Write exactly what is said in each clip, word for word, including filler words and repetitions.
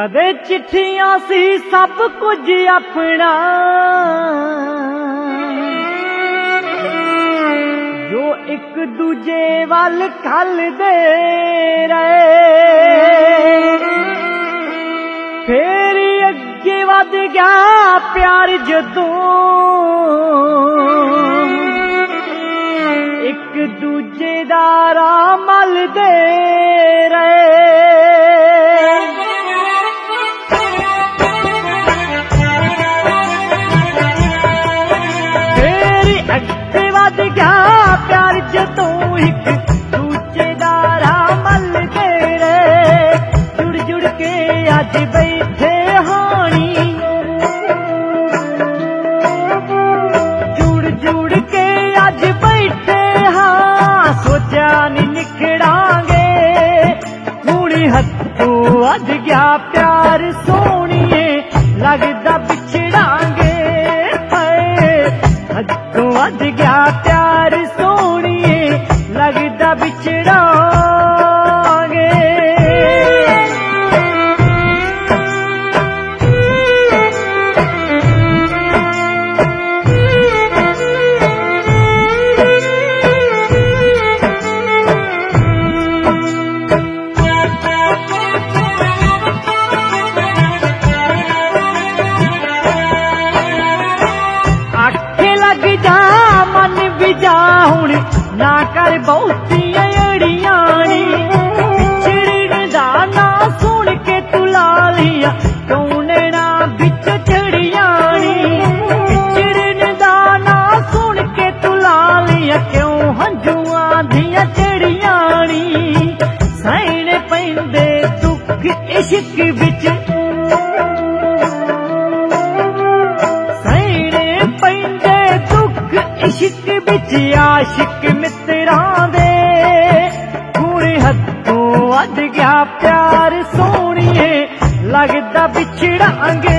कदे चिट्ठियां सी सब कुछ अपना, जो एक दूजे वाल खल दे रहे। फिर अगे वध गया प्यार जदों एक दूजे दा राह मल दे रहे। प्यार जदों एक दूजे दा राह मल दे रहे। जुड़ जुड़ के अज बैठे हानी, जुड़ जुड़ के अज बैठे हाँ, सोचा नी निकड़ांगे हुण हथों अज गया प्यार सोहणिए, लगदा बिछड़ांगे हथों अज गया प्यार सोहणिए, लगदा बिछड़ांगे। जा हुण ना कर बहुतियां अड़ियानी, बिछड़न दा ना सुन के तू ला लिया कौने ना बिच चढ़ियानी। बिछड़न दा ना सुन के तू ला लिया क्यों हंजुआं दियां चढ़ियानी। सहने पैंदे दुख इश्क विच, सहने पैंदे दुख इश्क विच आशिक मित्रां दे। हुण हथों अज गया प्यार सोहणिए, लगदा बिछड़ांगे।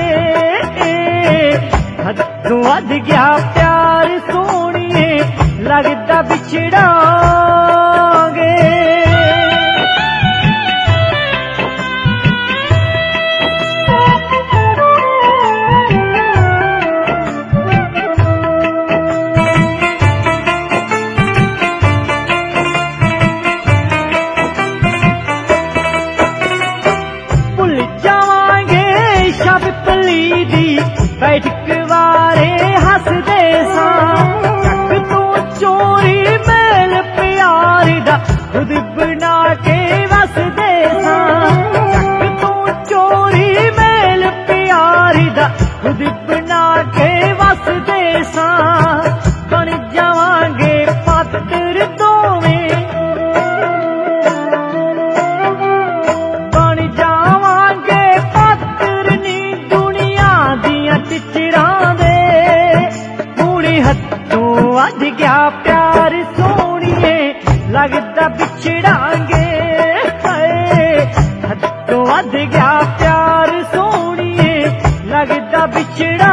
हथों अज गया प्यार सोहणिए, लगदा बिछड़ांगे। बैठक वारे हसदे सां, चक तू चोरी मेल प्यार दा खुद बना के वसदे सां। चक तू चोरी मेल प्यार दा खुद बना के वसदे सां। बन जावांगे पात्र दोवें, बन जावांगे पात्र नी दुनिया दियां चिचरां दे। हुण हथों अज गया प्यार सोहणिए, लगदा बिछड़ांगे। हथों अज गया प्यार सोहणिए, लगदा बिछड़ांगे।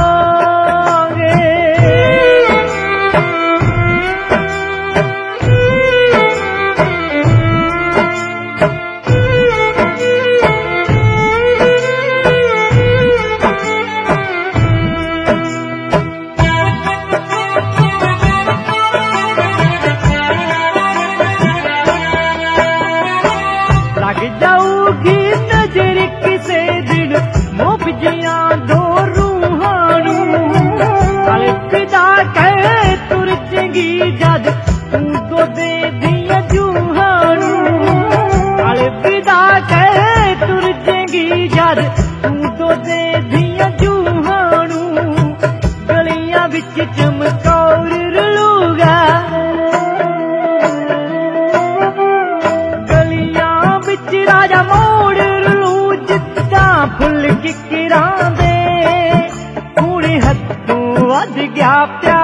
लग जाऊगी नजर किसे दिन मोह जियां दो रूहानू। अलविदा कह तुर चंगी जद तू दो दे दिया जूहानू। अलविदा कह तुर चंगी जद तू दो दे दिया जूहानू। गलियां विच चमकौर रलूगा, राजा मोड़ रलू जिद्दां फुल किकरां दे। हुण हथों अज गया प्यार